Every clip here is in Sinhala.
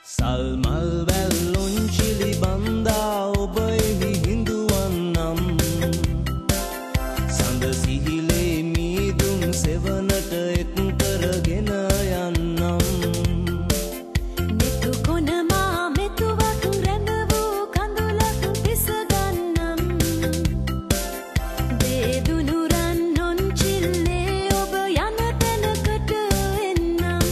සල්මල් වැල්ලොන් චිලි බන්දා ඔබ එහි හිඳුවන්නම් සඳ සිහිලේ මීදුම් සෙවනට එක් කරගෙන යන්නම් මෙතු කොනමා මෙතුවක් රැඳ වූ කඳුලක් තිස ගන්නම් දේදුනු රන්නොන් චිල්ලේ ඔබ යන තැනකට එන්නම්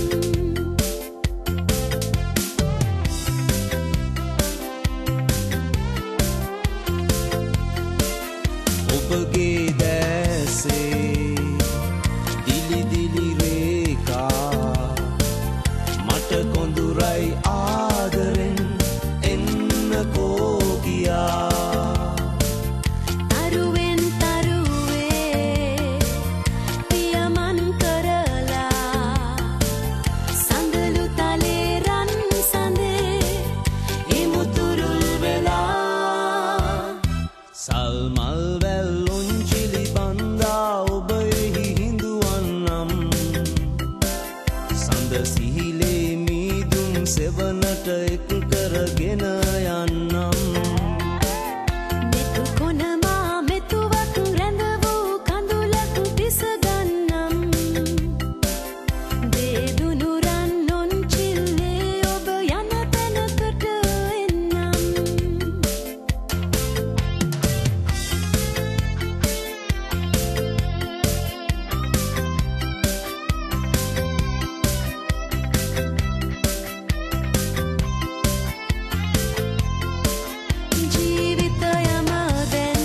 ඔබගේ දැසේ දිලි දිලි රේඛා මට කොඳුරයි ආදරෙන් එන්නකෝ කියා තරුවෙන් තරුවේ පියමන් කරලා සඳලු තලේ රන් සඳේ ඉමුතුරුල් වෙලා සල්මල් වැල්ලොන් චිලි බන්දා ඔබ එහි හිඳුවන්නම් සඳ සිහිලේ මීදුම් සෙවනට එක් කරගෙන යන්නම් මෙතු කොනමා මෙතුවක් රැඳ වූ කඳුලක් තිස ගන්නම් දේදුනු රන්නොන් චිල්ලේ ඔබ යන තැනකට එන්නම් ජීවිතයම දැන්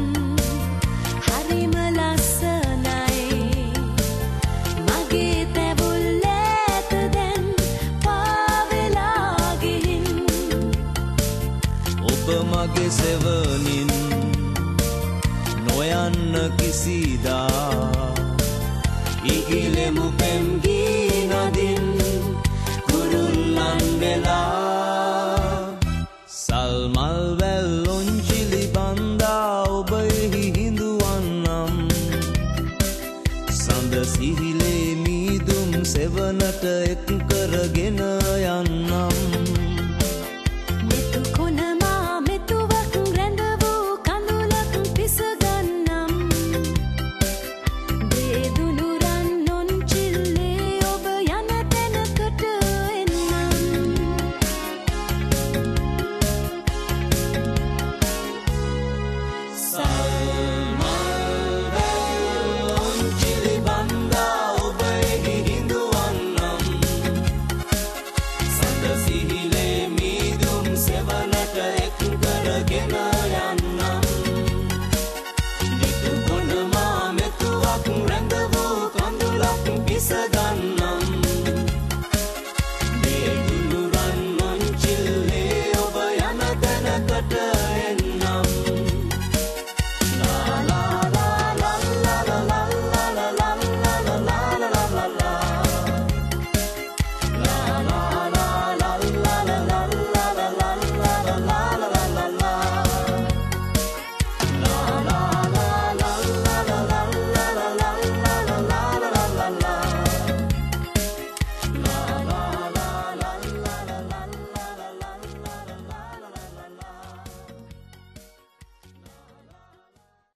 හරිම ලස්සනයි මගේ තැවුල් ඈත දැන් පාවෙලා ගිහින් ඔබ මගේ සෙවනින් නොයන්න කිසිදා ඉගිලෙමු පෙම්